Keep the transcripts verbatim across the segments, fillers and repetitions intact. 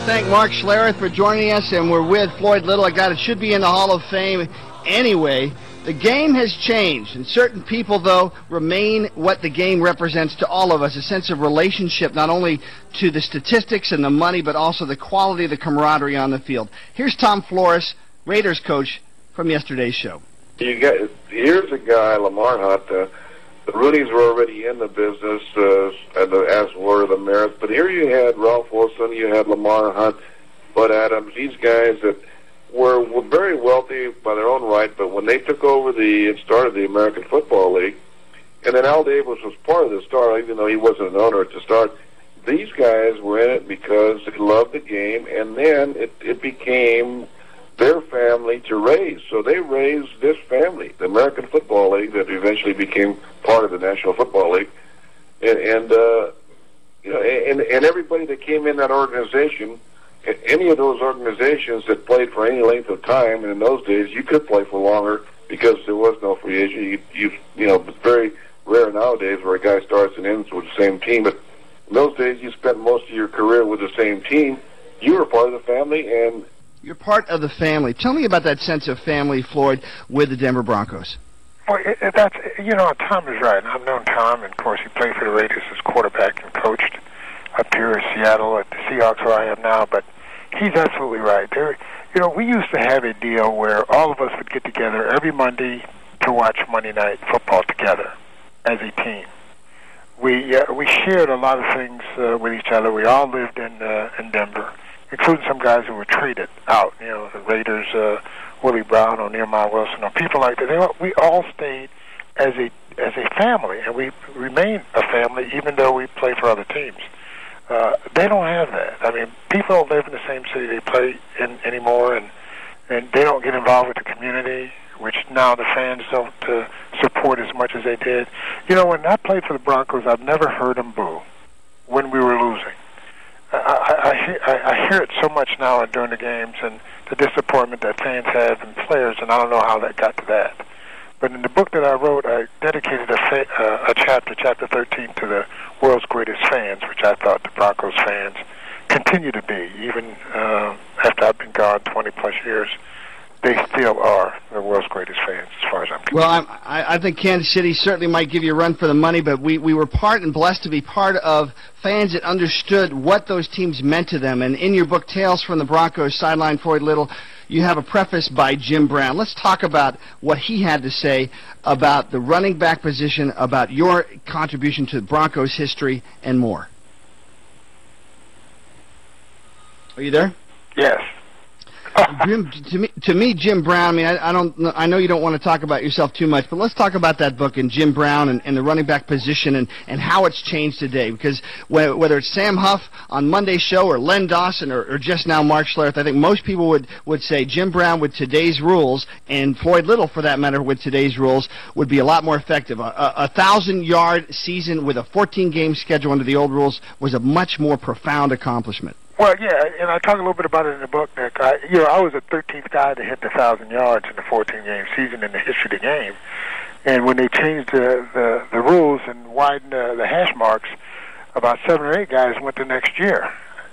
thank Mark Schlereth for joining us, and we're with Floyd Little. I got it should be in the Hall of Fame anyway. The game has changed, and certain people, though, remain what the game represents to all of us, a sense of relationship, not only to the statistics and the money, but also the quality of the camaraderie on the field. Here's Tom Flores, Raiders coach, from yesterday's show. You got, here's a guy, Lamar Hunt. Uh, the Roonies were already in the business, uh, and the, as were the Merits. But here you had Ralph Wilson, you had Lamar Hunt, Bud Adams, these guys that were, were very wealthy by their own right, but when they took over the and started the American Football League, and then Al Davis was part of the start, even though he wasn't an owner at the start, these guys were in it because they loved the game, and then it, it became their family to raise. So they raised this family, the American Football League, that eventually became part of the National Football League. And, and uh, you know, and, and everybody that came in that organization, any of those organizations that played for any length of time, and in those days you could play for longer because there was no free agent. You, you, you know, it's very rare nowadays where a guy starts and ends with the same team. But in those days, you spent most of your career with the same team. You were part of the family, and you're part of the family. Tell me about that sense of family, Floyd, with the Denver Broncos. Well, it, it, that's, you know, Tom is right. I've known Tom, and of course he played for the Raiders as quarterback and coached up here in Seattle at the Seahawks where I am now, but he's absolutely right. There, you know, we used to have a deal where all of us would get together every Monday to watch Monday Night Football together as a team. We uh, we shared a lot of things uh, with each other. We all lived in uh, in Denver, including some guys who were traded out. You know, the Raiders, uh, Willie Brown or Nehemiah Wilson, or people like that. They all, we all stayed as a as a family, and we remain a family even though we play for other teams. Uh, they don't have that. I mean, people don't live in the same city they play in anymore, and and they don't get involved with the community, which now the fans don't uh, support as much as they did. You know, when I played for the Broncos, I've never heard them boo when we were losing. I, I, I, hear, I, I hear it so much now during the games, and the disappointment that fans have in players, and I don't know how that got to that. But in the book that I wrote, I dedicated a, fa- uh, a chapter, chapter thirteen, to the world's greatest fans, which I thought the Broncos fans continue to be. Even uh, after I've been gone twenty plus years, they still are the world's greatest fans, as far as I'm concerned. Well, I'm, I, I think Kansas City certainly might give you a run for the money, but we, we were part and blessed to be part of fans that understood what those teams meant to them. And in your book, Tales from the Broncos, Sideline Floyd Little, you have a preface by Jim Brown. Let's talk about what he had to say about the running back position, about your contribution to the Broncos history, and more. Are you there? Yes. Jim, to me, to me, Jim Brown. I mean, I, I don't. I know you don't want to talk about yourself too much, but let's talk about that book and Jim Brown and, and the running back position and, and how it's changed today. Because whether it's Sam Huff on Monday's show or Len Dawson or, or just now Mark Schlereth, I think most people would, would say Jim Brown with today's rules and Floyd Little, for that matter, with today's rules would be a lot more effective. A, a, a thousand-yard season with a fourteen-game schedule under the old rules was a much more profound accomplishment. Well, yeah, and I talk a little bit about it in the book, Nick. I, you know, I was the thirteenth guy to hit the one thousand yards in the fourteen-game season in the history of the game. And when they changed the, the, the rules and widened uh, the hash marks, about seven or eight guys went the next year.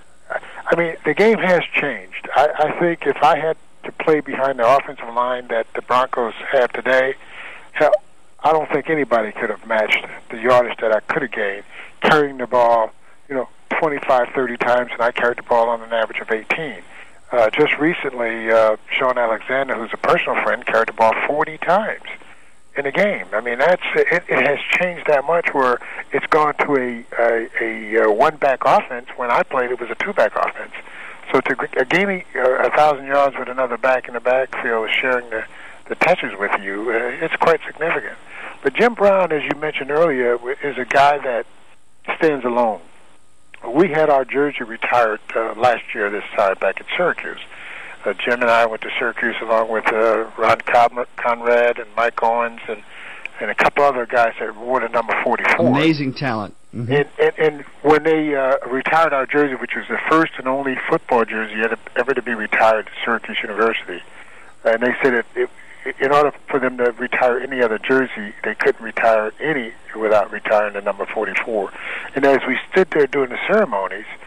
I mean, the game has changed. I, I think if I had to play behind the offensive line that the Broncos have today, hell, I don't think anybody could have matched the yardage that I could have gained carrying the ball, you know, twenty-five, thirty times, and I carried the ball on an average of eighteen. Uh, just recently, uh, Sean Alexander, who's a personal friend, carried the ball forty times in a game. I mean, that's it, it has changed that much where it's gone to a, a, a, a one-back offense. When I played, it was a two-back offense. So to uh, gaining uh, a thousand yards with another back in the backfield, sharing the, the touches with you, uh, it's quite significant. But Jim Brown, as you mentioned earlier, is a guy that stands alone. We had our jersey retired uh, last year this time back at Syracuse. Uh, Jim and I went to Syracuse along with uh, Ron Conrad and Mike Owens and, and a couple other guys that wore the number forty-four. Amazing talent. Mm-hmm. And, and, and when they uh, retired our jersey, which was the first and only football jersey yet ever to be retired at Syracuse University, and they said it, it in order for them to retire any other jersey, they couldn't retire any without retiring the number forty-four. And as we stood there doing the ceremonies,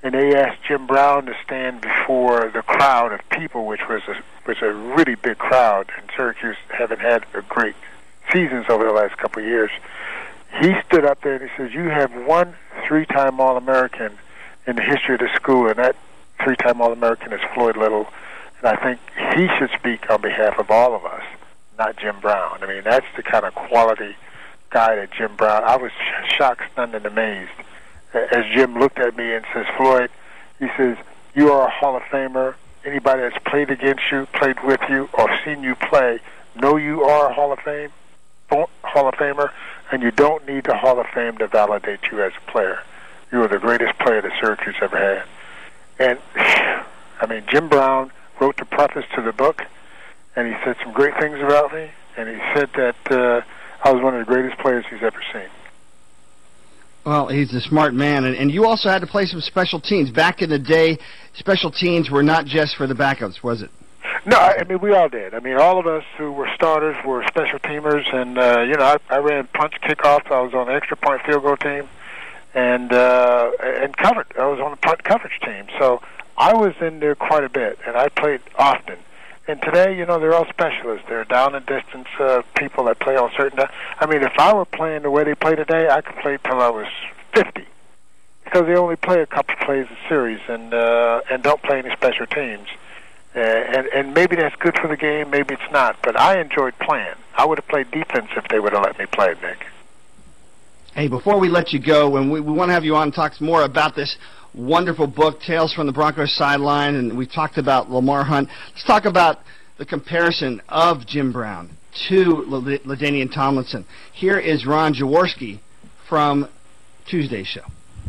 and they asked Jim Brown to stand before the crowd of people, which was a was a really big crowd, and Syracuse haven't had a great seasons over the last couple of years. He stood up there and he says, "You have one three-time All-American in the history of the school, and that three-time All-American is Floyd Little, and I think he should speak on behalf of all of us, not Jim Brown." I mean, that's the kind of quality guy that Jim Brown. I was shocked, stunned, and amazed as Jim looked at me and says, "Floyd," he says, "you are a Hall of Famer. Anybody that's played against you, played with you, or seen you play, know you are a Hall of Fame, Hall of Famer, and you don't need the Hall of Fame to validate you as a player. You are the greatest player that Syracuse ever had." And, I mean, Jim Brown wrote the preface to the book, and he said some great things about me, and he said that uh, I was one of the greatest players he's ever seen. Well, he's a smart man, and, and you also had to play some special teams. Back in the day, special teams were not just for the backups, was it? No, I, I mean, we all did. I mean, all of us who were starters were special teamers, and, uh, you know, I, I ran punch kickoff. I was on the extra point field goal team, and uh, and covered. I was on the punt coverage team. So I was in there quite a bit, and I played often. And today, you know, they're all specialists. They're down and distance uh, people that play on certain... I mean, if I were playing the way they play today, I could play till I was fifty, because they only play a couple plays a series and uh, and don't play any special teams. Uh, and, and maybe that's good for the game, maybe it's not. But I enjoyed playing. I would have played defense if they would have let me play, Nick. Hey, before we let you go, and we, we want to have you on and talk more about this wonderful book, Tales from the Broncos Sideline, and we talked about Lamar Hunt. Let's talk about the comparison of Jim Brown to LaDainian Tomlinson. Here is Ron Jaworski from Tuesday's show.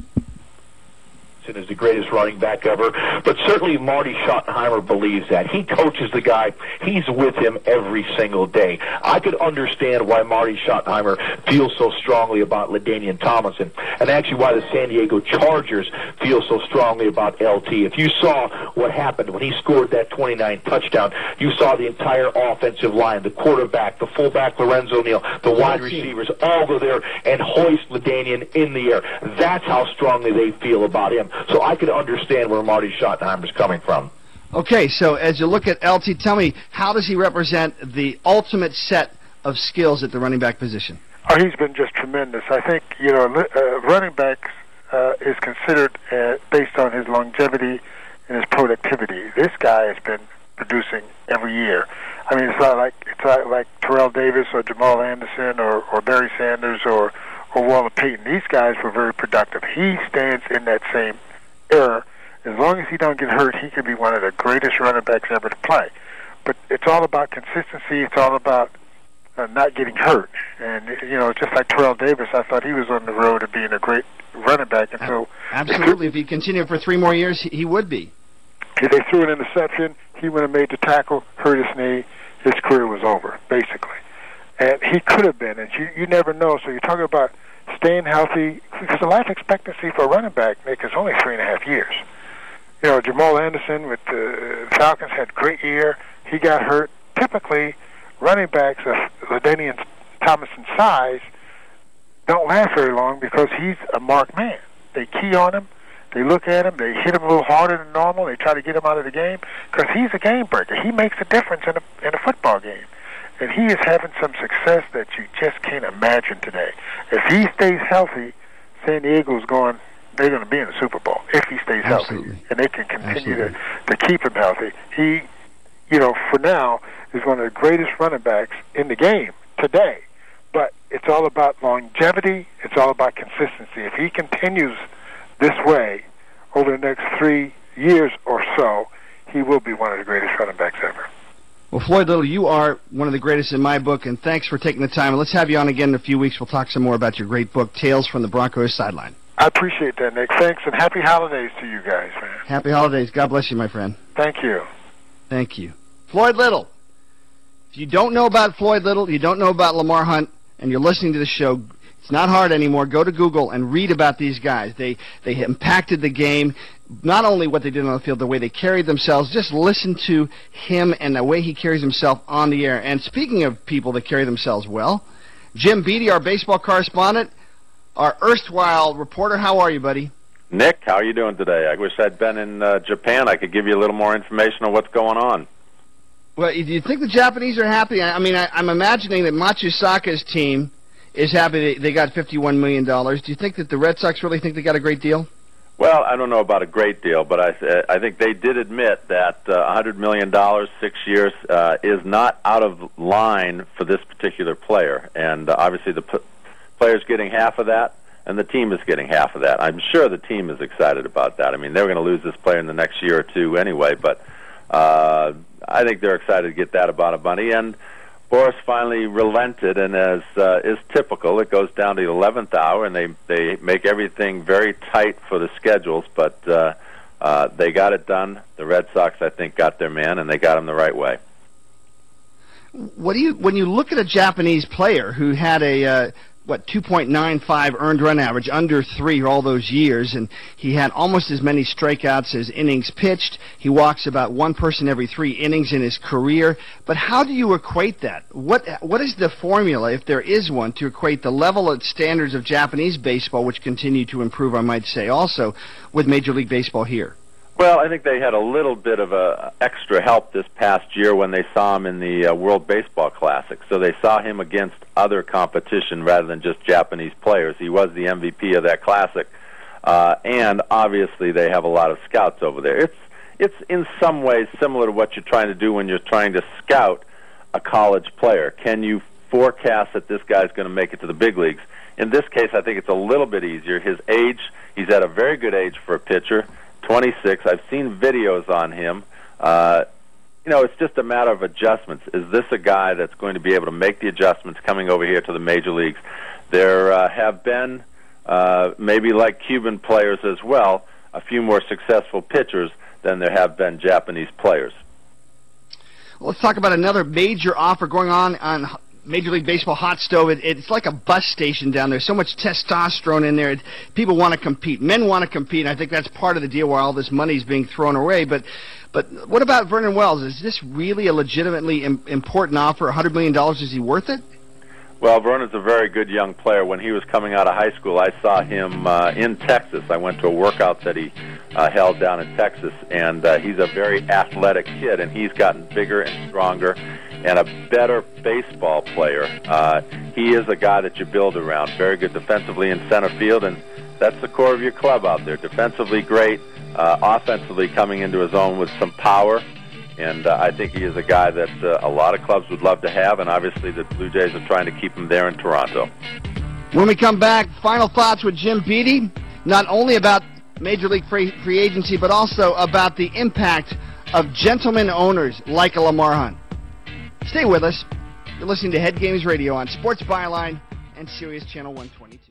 Is the greatest running back ever, but certainly Marty Schottenheimer believes that. He coaches the guy. He's with him every single day. I could understand why Marty Schottenheimer feels so strongly about LaDainian Tomlinson, and actually why the San Diego Chargers feel so strongly about L T. If you saw what happened when he scored that twenty-nine touchdown, you saw the entire offensive line, the quarterback, the fullback Lorenzo Neal, the wide receivers, all go there and hoist LaDainian in the air. That's how strongly they feel about him. So I could understand where Marty Schottenheimer's coming from. Okay, so as you look at L T, tell me, how does he represent the ultimate set of skills at the running back position? Oh, he's been just tremendous. I think, you know, uh, running back uh, is considered uh, based on his longevity and his productivity. This guy has been producing every year. I mean, it's not like it's not like Terrell Davis or Jamal Anderson or, or Barry Sanders or, or Walter Payton. These guys were very productive. He stands in that same era. As long as he don't get hurt, he could be one of the greatest running backs ever to play. But it's all about consistency. It's all about uh, not getting hurt. And, you know, just like Terrell Davis, I thought he was on the road to being a great running back. And so absolutely. If he continued for three more years, he would be. If they threw an interception, he would have made the tackle, hurt his knee, his career was over, basically. And he could have been, and you, you never know. So you're talking about staying healthy, because the life expectancy for a running back, Nick, is only three and a half years. You know, Jamal Anderson with the Falcons had a great year. He got hurt. Typically, running backs of LaDainian Tomlinson's size don't last very long because he's a marked man. They key on him. They look at him. They hit him a little harder than normal. They try to get him out of the game because he's a game breaker. He makes a difference in a, in a football game. And he is having some success that you just can't imagine today. If he stays healthy, San Diego's going, they're going to be in the Super Bowl if he stays Absolutely. healthy. And they can continue to, to keep him healthy. He, you know, for now, is one of the greatest running backs in the game today. But it's all about longevity. It's all about consistency. If he continues this way over the next three years or so, he will be one of the greatest running backs ever. Well, Floyd Little, you are one of the greatest in my book, and thanks for taking the time. Let's have you on again in a few weeks. We'll talk some more about your great book, Tales from the Broncos Sideline. I appreciate that, Nick. Thanks, and happy holidays to you guys, man. Happy holidays. God bless you, my friend. Thank you. Thank you. Floyd Little. If you don't know about Floyd Little, you don't know about Lamar Hunt, and you're listening to the show, it's not hard anymore. Go to Google and read about these guys. They they impacted the game, not only what they did on the field, the way they carried themselves. Just listen to him and the way he carries himself on the air. And speaking of people that carry themselves well, Jim Beattie, our baseball correspondent, our erstwhile reporter. How are you, buddy? Nick, how are you doing today? I wish I'd been in uh, Japan. I could give you a little more information on what's going on. Well, do you think the Japanese are happy? I mean, I, I'm imagining that Matsusaka's team is happy they, they got fifty-one million dollars. Do you think that the Red Sox really think they got a great deal? Well, I don't know about a great deal, but I th- I think they did admit that uh, one hundred million dollars, six years, uh, is not out of line for this particular player. And uh, obviously the p- player's getting half of that, and the team is getting half of that. I'm sure the team is excited about that. I mean, they're going to lose this player in the next year or two anyway, but uh, I think they're excited to get that amount of money. And Boras finally relented, and as uh, is typical, it goes down to the eleventh hour, and they they make everything very tight for the schedules, but uh, uh, they got it done. The Red Sox, I think, got their man, and they got him the right way. What do you when you look at a Japanese player who had a uh, what two point nine five earned run average, under three all those years, and he had almost as many strikeouts as innings pitched. He walks about one person every three innings in his career. But how do you equate that? What what is the formula, if there is one, to equate the level of standards of Japanese baseball, which continue to improve, I might say, also with Major League Baseball here? Well, I think they had a little bit of a extra help this past year when they saw him in the uh, World Baseball Classic. So they saw him against other competition rather than just Japanese players. He was the M V P of that Classic, uh, and obviously they have a lot of scouts over there. It's it's in some ways similar to what you're trying to do when you're trying to scout a college player. Can you forecast that this guy's going to make it to the big leagues? In this case, I think it's a little bit easier. His age, he's at a very good age for a pitcher. twenty-six. I've seen videos on him. Uh, you know, it's just a matter of adjustments. Is this a guy that's going to be able to make the adjustments coming over here to the major leagues? There uh, have been, uh, maybe like Cuban players as well, a few more successful pitchers than there have been Japanese players. Well, let's talk about another major offer going on on Major League Baseball hot stove. It, it's like a bus station down there. So much testosterone in there. It, people want to compete. Men want to compete. And I think that's part of the deal why all this money is being thrown away. But, but what about Vernon Wells? Is this really a legitimately im- important offer? one hundred million dollars, is he worth it? Well, Vernon's a very good young player. When he was coming out of high school, I saw him uh, in Texas. I went to a workout that he uh, held down in Texas, and uh, he's a very athletic kid, and he's gotten bigger and stronger and a better baseball player. Uh, he is a guy that you build around. Very good defensively in center field, and that's the core of your club out there. Defensively great, uh, offensively coming into his own with some power. And uh, I think he is a guy that uh, a lot of clubs would love to have, and obviously the Blue Jays are trying to keep him there in Toronto. When we come back, final thoughts with Jim Beattie, not only about Major League free, free agency, but also about the impact of gentleman owners like a Lamar Hunt. Stay with us. You're listening to Head Games Radio on Sports Byline and Sirius Channel one twenty-two.